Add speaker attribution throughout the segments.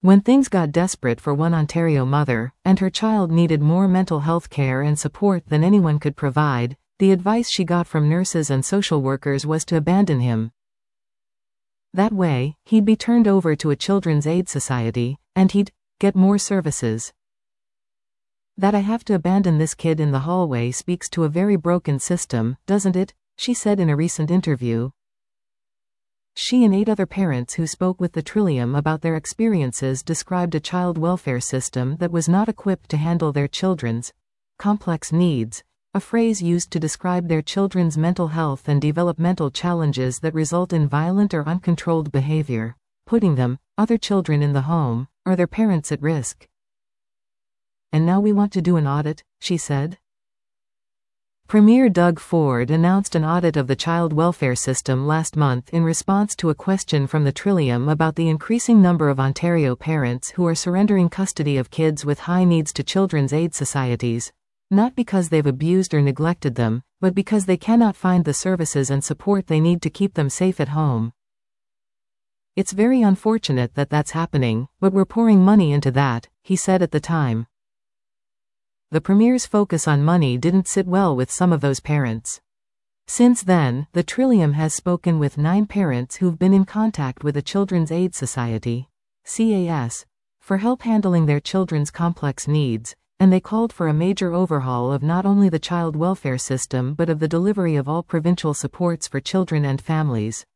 Speaker 1: When things got desperate for one Ontario mother, and her child needed more mental health care and support than anyone could provide, the advice she got from nurses and social workers was to abandon him. That way, he'd be turned over to a children's aid society, and he'd get more services. That I have to abandon this kid in the hallway speaks to a very broken system, doesn't it? She said in a recent interview. She and 8 other parents who spoke with the Trillium about their experiences described a child welfare system that was not equipped to handle their children's complex needs, a phrase used to describe their children's mental health and developmental challenges that result in violent or uncontrolled behavior, putting them, other children in the home, or their parents at risk. And now we want to do an audit, she said. Premier Doug Ford announced an audit of the child welfare system last month in response to a question from the Trillium about the increasing number of Ontario parents who are surrendering custody of kids with high needs to children's aid societies, not because they've abused or neglected them, but because they cannot find the services and support they need to keep them safe at home. It's very unfortunate that that's happening, but we're pouring money into that, he said at the time. The Premier's focus on money didn't sit well with some of those parents. Since then, the Trillium has spoken with 9 parents who've been in contact with a Children's Aid Society, CAS, for help handling their children's complex needs, and they called for a major overhaul of not only the child welfare system but of the delivery of all provincial supports for children and families.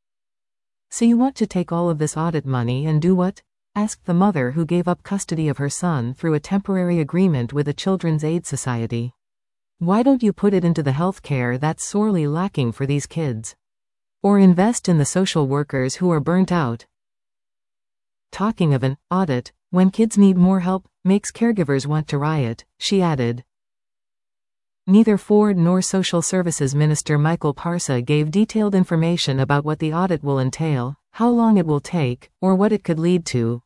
Speaker 1: So you want to take all of this audit money and do what? Asked the mother who gave up custody of her son through a temporary agreement with a Children's Aid Society. Why don't you put it into the health care that's sorely lacking for these kids? Or invest in the social workers who are burnt out? Talking of an audit, when kids need more help, makes caregivers want to riot, she added. Neither Ford nor Social Services Minister Michael Parsa gave detailed information about what the audit will entail, how long it will take, or what it could lead to.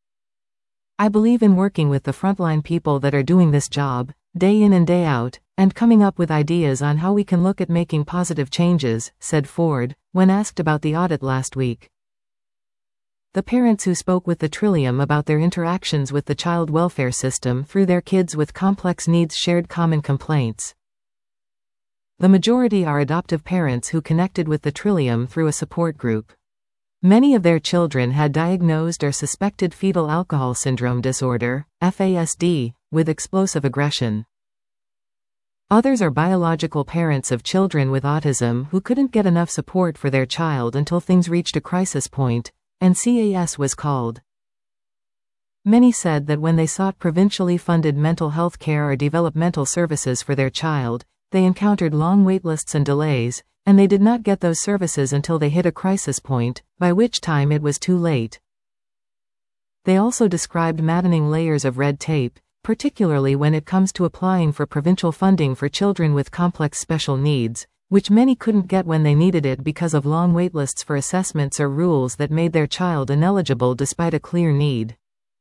Speaker 1: I believe in working with the frontline people that are doing this job, day in and day out, and coming up with ideas on how we can look at making positive changes, said Ford, when asked about the audit last week. The parents who spoke with the Trillium about their interactions with the child welfare system through their kids with complex needs shared common complaints. The majority are adoptive parents who connected with the Trillium through a support group. Many of their children had diagnosed or suspected fetal alcohol syndrome disorder, FASD, with explosive aggression. Others are biological parents of children with autism who couldn't get enough support for their child until things reached a crisis point, and CAS was called. Many said that when they sought provincially funded mental health care or developmental services for their child, they encountered long waitlists and delays, and they did not get those services until they hit a crisis point, by which time it was too late. They also described maddening layers of red tape, particularly when it comes to applying for provincial funding for children with complex special needs, which many couldn't get when they needed it because of long waitlists for assessments or rules that made their child ineligible despite a clear need.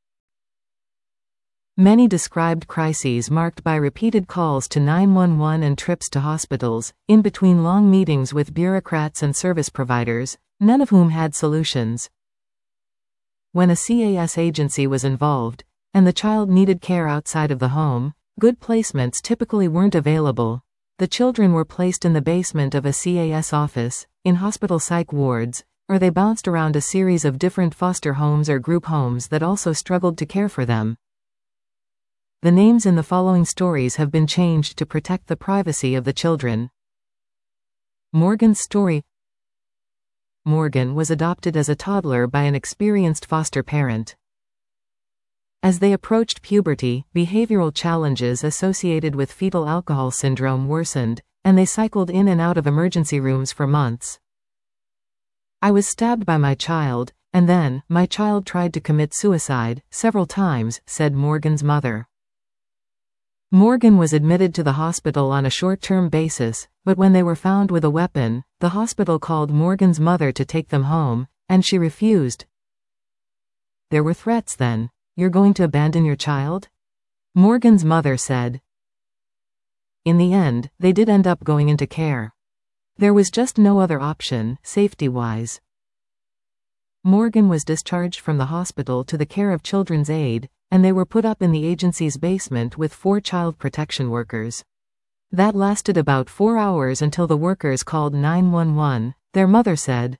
Speaker 1: Many described crises marked by repeated calls to 911 and trips to hospitals, in between long meetings with bureaucrats and service providers, none of whom had solutions. When a CAS agency was involved, and the child needed care outside of the home, good placements typically weren't available. The children were placed in the basement of a CAS office, in hospital psych wards, or they bounced around a series of different foster homes or group homes that also struggled to care for them. The names in the following stories have been changed to protect the privacy of the children. Morgan's story. Morgan was adopted as a toddler by an experienced foster parent. As they approached puberty, behavioral challenges associated with fetal alcohol syndrome worsened, and they cycled in and out of emergency rooms for months. I was stabbed by my child, and then, my child tried to commit suicide, several times, said Morgan's mother. Morgan was admitted to the hospital on a short-term basis, but when they were found with a weapon, the hospital called Morgan's mother to take them home, and she refused. There were threats then. You're going to abandon your child? Morgan's mother said. In the end, they did end up going into care. There was just no other option, safety-wise. Morgan was discharged from the hospital to the care of Children's Aid, and they were put up in the agency's basement with 4 child protection workers. That lasted about 4 hours until the workers called 911, their mother said.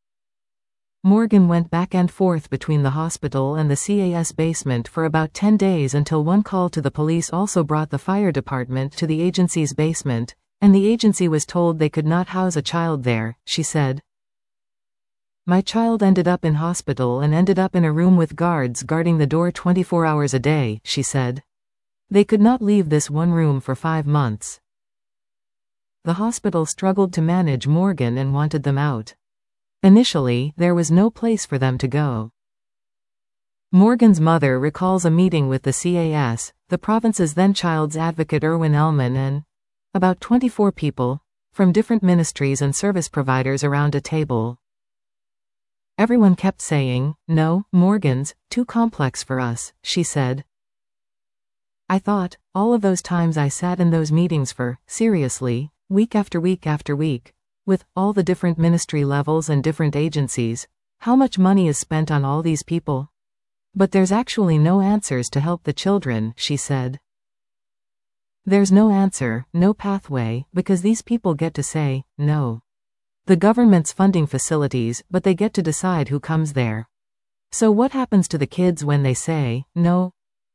Speaker 1: Morgan went back and forth between the hospital and the CAS basement for about 10 days until one call to the police also brought the fire department to the agency's basement, and the agency was told they could not house a child there, she said. My child ended up in hospital and ended up in a room with guards guarding the door 24 hours a day, she said. They could not leave this one room for 5 months. The hospital struggled to manage Morgan and wanted them out. Initially, there was no place for them to go. Morgan's mother recalls a meeting with the CAS, the province's then child's advocate Irwin Elman, and about 24 people from different ministries and service providers around a table. Everyone kept saying, "No, Morgan's too complex for us," she said. I thought, all of those times I sat in those meetings for, seriously, week after week after week, with all the different ministry levels and different agencies, how much money is spent on all these people? But there's actually no answers to help the children, she said. There's no answer, no pathway, because these people get to say, no. The government's funding facilities, but they get to decide who comes there. So what happens to the kids when they say, no?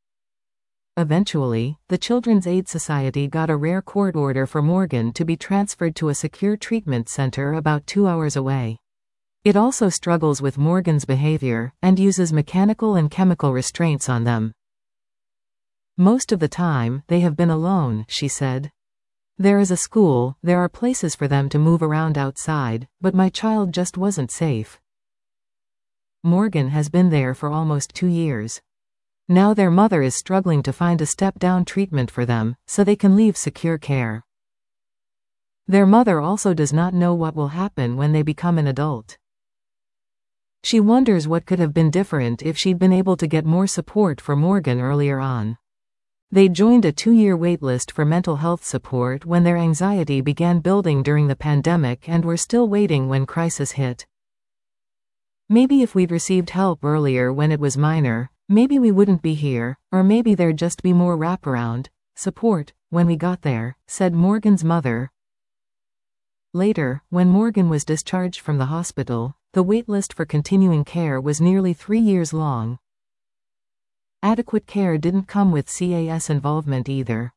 Speaker 1: Eventually, the Children's Aid Society got a rare court order for Morgan to be transferred to a secure treatment center about 2 hours away. It also struggles with Morgan's behavior, and uses mechanical and chemical restraints on them. Most of the time, they have been alone, she said. There is a school, there are places for them to move around outside, but my child just wasn't safe. Morgan has been there for almost 2 years. Now their mother is struggling to find a step-down treatment for them, so they can leave secure care. Their mother also does not know what will happen when they become an adult. She wonders what could have been different if she'd been able to get more support for Morgan earlier on. They joined a 2-year waitlist for mental health support when their anxiety began building during the pandemic and were still waiting when crisis hit. Maybe if we'd received help earlier when it was minor, maybe we wouldn't be here, or maybe there'd just be more wraparound support when we got there, said Morgan's mother. Later, when Morgan was discharged from the hospital, the waitlist for continuing care was nearly 3 years long. Adequate care didn't come with CAS involvement either.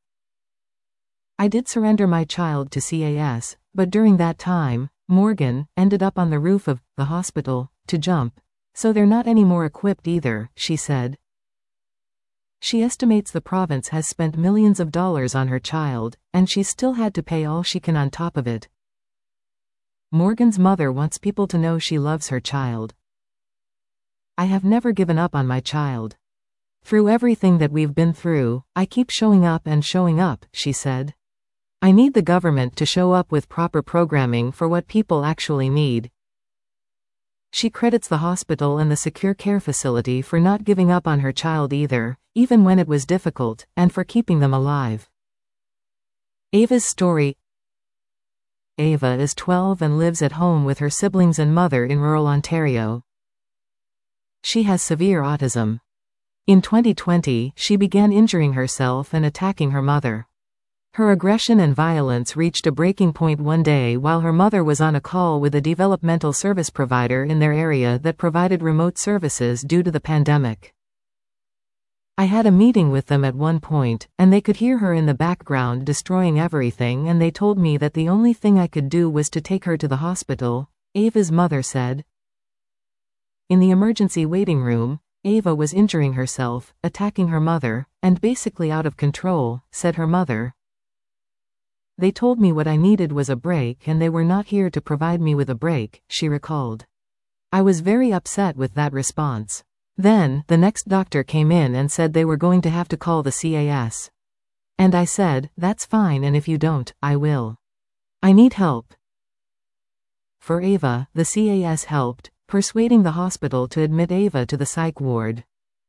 Speaker 1: I did surrender my child to CAS, but during that time, Morgan ended up on the roof of the hospital to jump, so they're not any more equipped either, she said. She estimates the province has spent millions of dollars on her child, and she's still had to pay all she can on top of it. Morgan's mother wants people to know she loves her child. I have never given up on my child. Through everything that we've been through, I keep showing up, she said. I need the government to show up with proper programming for what people actually need. She credits the hospital and the secure care facility for not giving up on her child either, even when it was difficult, and for keeping them alive. Ava's story. Ava is 12 and lives at home with her siblings and mother in rural Ontario. She has severe autism. In 2020, she began injuring herself and attacking her mother. Her aggression and violence reached a breaking point one day while her mother was on a call with a developmental service provider in their area that provided remote services due to the pandemic. I had a meeting with them at one point, and they could hear her in the background destroying everything, and they told me that the only thing I could do was to take her to the hospital, Ava's mother said. In the emergency waiting room, Ava was injuring herself, attacking her mother, and basically out of control, said her mother. They told me what I needed was a break and they were not here to provide me with a break, she recalled. I was very upset with that response. Then, the next doctor came in and said they were going to have to call the CAS. And I said, that's fine, and if you don't, I will. I need help. For Ava, the CAS helped, persuading the hospital to admit Ava to the psych ward.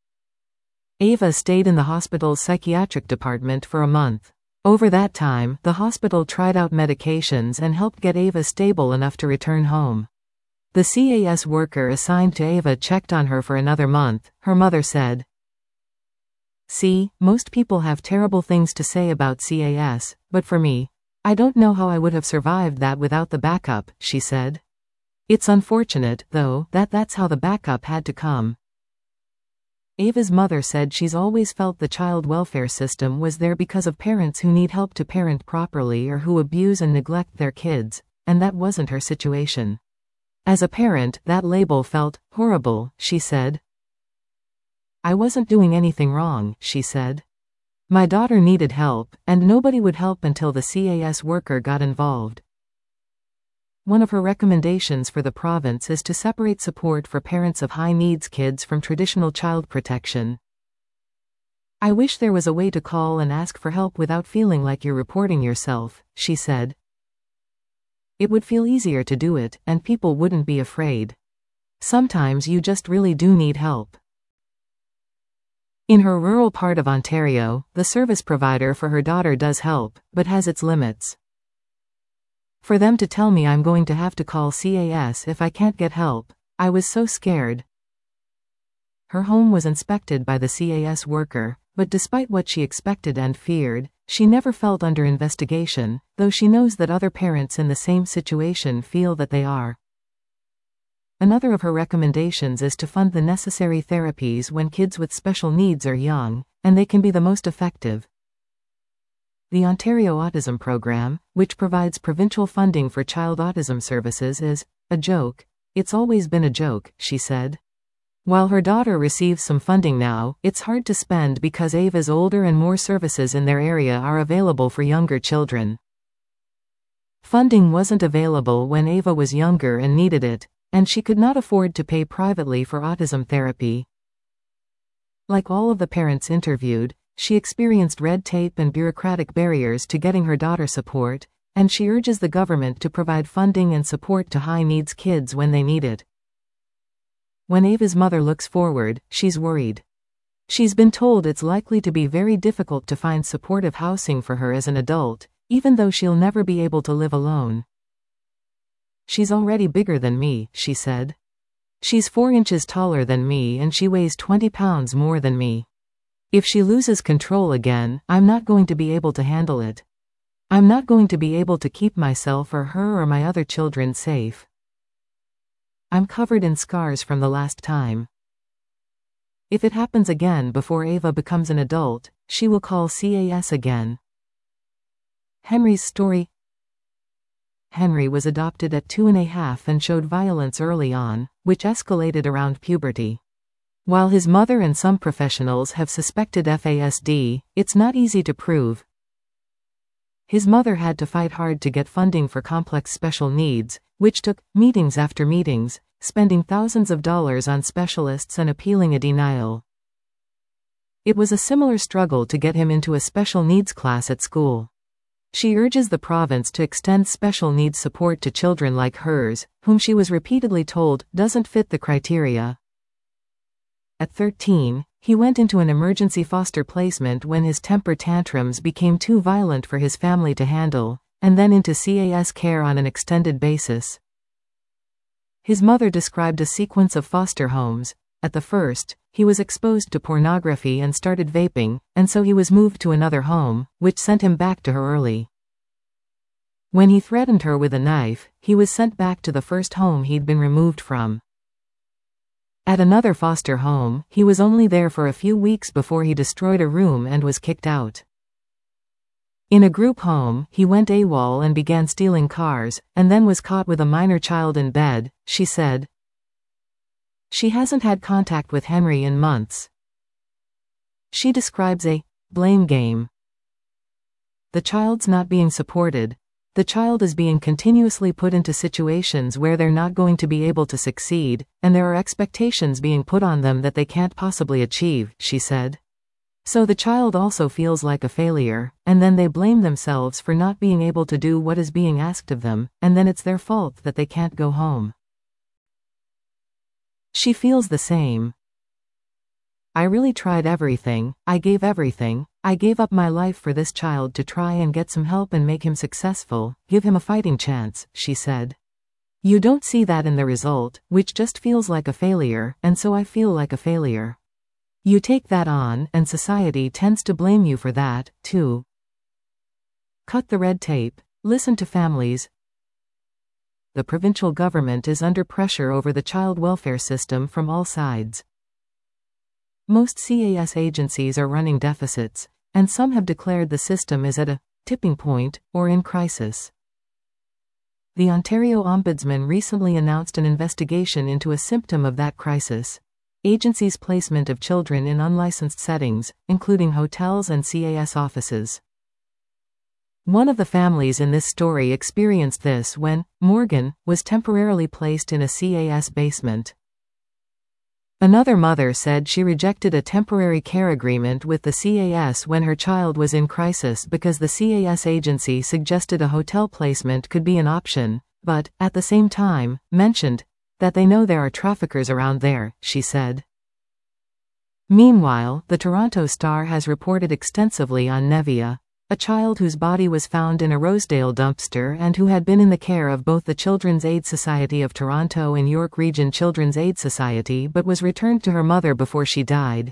Speaker 1: Ava stayed in the hospital's psychiatric department for a month. Over that time, the hospital tried out medications and helped get Ava stable enough to return home. The CAS worker assigned to Ava checked on her for another month, her mother said. See, most people have terrible things to say about CAS, but for me, I don't know how I would have survived that without the backup, she said. It's unfortunate, though, that's how the backup had to come. Ava's mother said she's always felt the child welfare system was there because of parents who need help to parent properly or who abuse and neglect their kids, and that wasn't her situation. As a parent, that label felt horrible, she said. I wasn't doing anything wrong, she said. My daughter needed help, and nobody would help until the CAS worker got involved. One of her recommendations for the province is to separate support for parents of high-needs kids from traditional child protection. I wish there was a way to call and ask for help without feeling like you're reporting yourself, she said. It would feel easier to do it, and people wouldn't be afraid. Sometimes you just really do need help. In her rural part of Ontario, the service provider for her daughter does help, but has its limits. For them to tell me I'm going to have to call CAS if I can't get help, I was so scared. Her home was inspected by the CAS worker, but despite what she expected and feared, she never felt under investigation, though she knows that other parents in the same situation feel that they are. Another of her recommendations is to fund the necessary therapies when kids with special needs are young, and they can be the most effective. The Ontario Autism Program, which provides provincial funding for child autism services, is a joke. It's always been a joke, she said. While her daughter receives some funding now, it's hard to spend because Ava's older and more services in their area are available for younger children. Funding wasn't available when Ava was younger and needed it, and she could not afford to pay privately for autism therapy. Like all of the parents interviewed, she experienced red tape and bureaucratic barriers to getting her daughter support, and she urges the government to provide funding and support to high-needs kids when they need it. When Ava's mother looks forward, she's worried. She's been told it's likely to be very difficult to find supportive housing for her as an adult, even though she'll never be able to live alone. She's already bigger than me, she said. She's 4 inches taller than me and she weighs 20 pounds more than me. If she loses control again, I'm not going to be able to handle it. I'm not going to be able to keep myself or her or my other children safe. I'm covered in scars from the last time. If it happens again before Ava becomes an adult, she will call CAS again. Henry's story. Henry was adopted at 2.5 and showed violence early on, which escalated around puberty. While his mother and some professionals have suspected FASD, it's not easy to prove. His mother had to fight hard to get funding for complex special needs, which took meetings after meetings, spending thousands of dollars on specialists and appealing a denial. It was a similar struggle to get him into a special needs class at school. She urges the province to extend special needs support to children like hers, whom she was repeatedly told doesn't fit the criteria. At 13, he went into an emergency foster placement when his temper tantrums became too violent for his family to handle, and then into CAS care on an extended basis. His mother described a sequence of foster homes. At the first, he was exposed to pornography and started vaping, and so he was moved to another home, which sent him back to her early. When he threatened her with a knife, he was sent back to the first home he'd been removed from. At another foster home, he was only there for a few weeks before he destroyed a room and was kicked out. In a group home, he went AWOL and began stealing cars, and then was caught with a minor child in bed, she said. She hasn't had contact with Henry in months. She describes a blame game. The child's not being supported. The child is being continuously put into situations where they're not going to be able to succeed, and there are expectations being put on them that they can't possibly achieve, she said. So the child also feels like a failure, and then they blame themselves for not being able to do what is being asked of them, and then it's their fault that they can't go home. She feels the same. I really tried everything, I gave everything, I gave up my life for this child to try and get some help and make him successful, give him a fighting chance, she said. You don't see that in the result, which just feels like a failure, and so I feel like a failure. You take that on, and society tends to blame you for that, too. Cut the red tape. Listen to families. The provincial government is under pressure over the child welfare system from all sides. Most CAS agencies are running deficits, and some have declared the system is at a tipping point or in crisis. The Ontario Ombudsman recently announced an investigation into a symptom of that crisis: agencies' placement of children in unlicensed settings, including hotels and CAS offices. One of the families in this story experienced this when Morgan was temporarily placed in a CAS basement. Another mother said she rejected a temporary care agreement with the CAS when her child was in crisis because the CAS agency suggested a hotel placement could be an option, but, at the same time, mentioned that they know there are traffickers around there, she said. Meanwhile, the Toronto Star has reported extensively on Nevia, a child whose body was found in a Rosedale dumpster and who had been in the care of both the Children's Aid Society of Toronto and York Region Children's Aid Society but was returned to her mother before she died.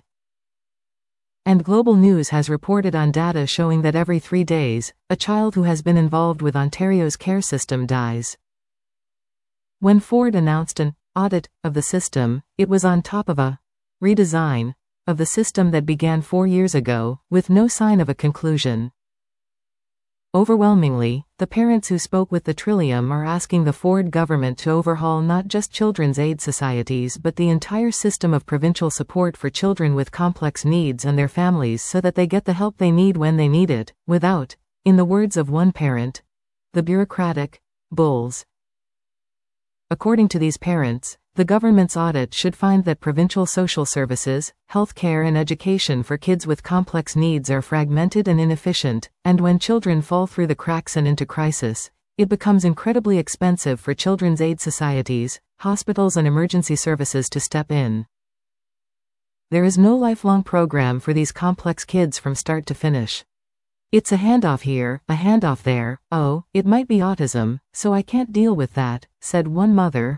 Speaker 1: And Global News has reported on data showing that every 3 days, a child who has been involved with Ontario's care system dies. When Ford announced an audit of the system, it was on top of a redesign of the system that began 4 years ago, with no sign of a conclusion. Overwhelmingly, the parents who spoke with the Trillium are asking the Ford government to overhaul not just children's aid societies but the entire system of provincial support for children with complex needs and their families so that they get the help they need when they need it, without, in the words of one parent, the bureaucratic bulls. According to these parents, the government's audit should find that provincial social services, health care and education for kids with complex needs are fragmented and inefficient, and when children fall through the cracks and into crisis, it becomes incredibly expensive for children's aid societies, hospitals and emergency services to step in. There is no lifelong program for these complex kids from start to finish. It's a handoff here, a handoff there, oh, it might be autism, so I can't deal with that, said one mother.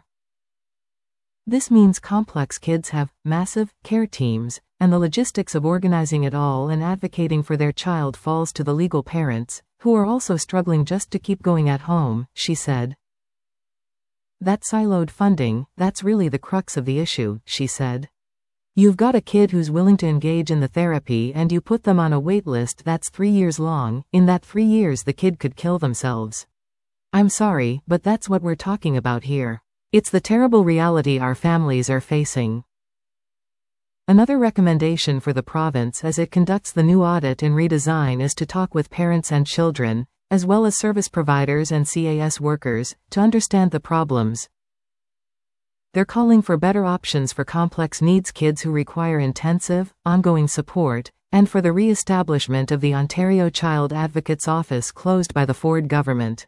Speaker 1: This means complex kids have massive care teams, and the logistics of organizing it all and advocating for their child falls to the legal parents, who are also struggling just to keep going at home, she said. That siloed funding, that's really the crux of the issue, she said. You've got a kid who's willing to engage in the therapy and you put them on a wait list that's 3 years long. In that 3 years the kid could kill themselves. I'm sorry, but that's what we're talking about here. It's the terrible reality our families are facing. Another recommendation for the province as it conducts the new audit and redesign is to talk with parents and children, as well as service providers and CAS workers, to understand the problems. They're calling for better options for complex needs kids who require intensive, ongoing support, and for the re-establishment of the Ontario Child Advocate's Office closed by the Ford government.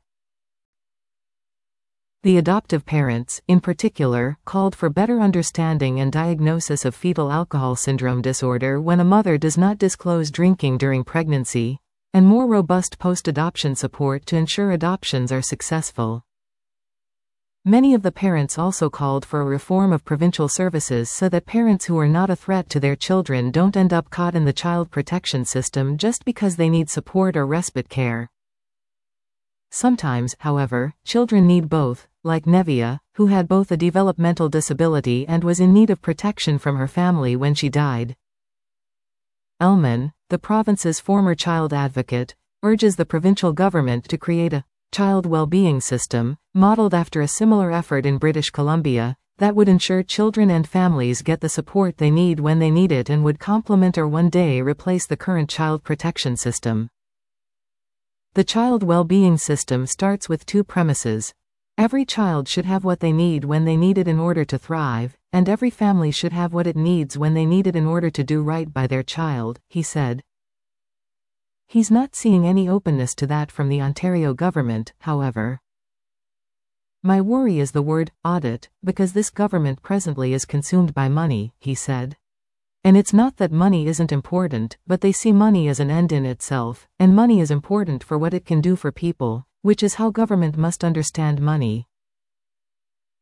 Speaker 1: The adoptive parents, in particular, called for better understanding and diagnosis of fetal alcohol syndrome disorder when a mother does not disclose drinking during pregnancy, and more robust post-adoption support to ensure adoptions are successful. Many of the parents also called for a reform of provincial services so that parents who are not a threat to their children don't end up caught in the child protection system just because they need support or respite care. Sometimes, however, children need both, like Nevia, who had both a developmental disability and was in need of protection from her family when she died. Elman, the province's former child advocate, urges the provincial government to create a child well-being system, modeled after a similar effort in British Columbia, that would ensure children and families get the support they need when they need it and would complement or one day replace the current child protection system. The child well-being system starts with 2 premises. Every child should have what they need when they need it in order to thrive, and every family should have what it needs when they need it in order to do right by their child, he said. He's not seeing any openness to that from the Ontario government, however. My worry is the word audit, because this government presently is consumed by money, he said. And it's not that money isn't important, but they see money as an end in itself, and money is important for what it can do for people, which is how government must understand money.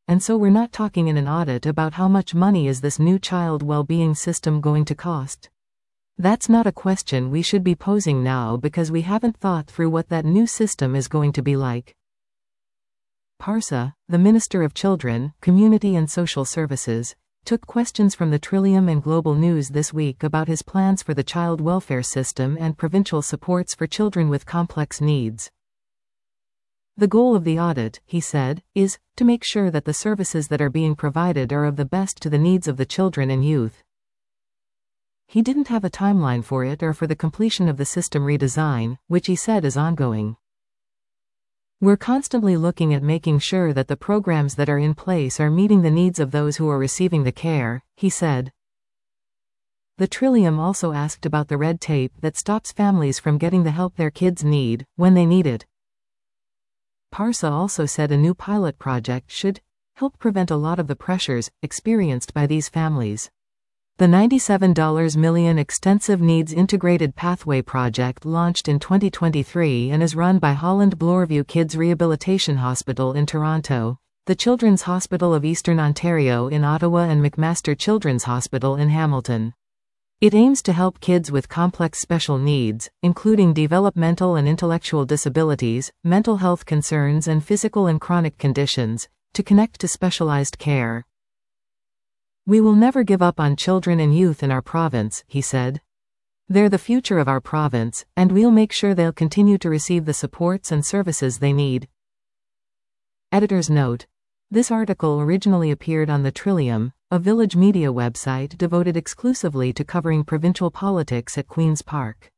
Speaker 1: and so we're not talking in an audit about how much money is this new child well-being system going to cost. That's not a question we should be posing now because we haven't thought through what that new system is going to be like. Parsa, the Minister of Children, Community and Social Services, took questions from the Trillium and Global News this week about his plans for the child welfare system and provincial supports for children with complex needs. The goal of the audit, he said, is to make sure that the services that are being provided are of the best to the needs of the children and youth. He didn't have a timeline for it or for the completion of the system redesign, which he said is ongoing. We're constantly looking at making sure that the programs that are in place are meeting the needs of those who are receiving the care, he said. The Trillium also asked about the red tape that stops families from getting the help their kids need, when they need it. Parsa also said a new pilot project should help prevent a lot of the pressures experienced by these families. The $97 million Extensive Needs Integrated Pathway project launched in 2023 and is run by Holland Bloorview Kids Rehabilitation Hospital in Toronto, the Children's Hospital of Eastern Ontario in Ottawa and McMaster Children's Hospital in Hamilton. It aims to help kids with complex special needs, including developmental and intellectual disabilities, mental health concerns and physical and chronic conditions, to connect to specialized care. We will never give up on children and youth in our province, he said. They're the future of our province, and we'll make sure they'll continue to receive the supports and services they need. Editor's note: this article originally appeared on the Trillium, a Village Media website devoted exclusively to covering provincial politics at Queen's Park.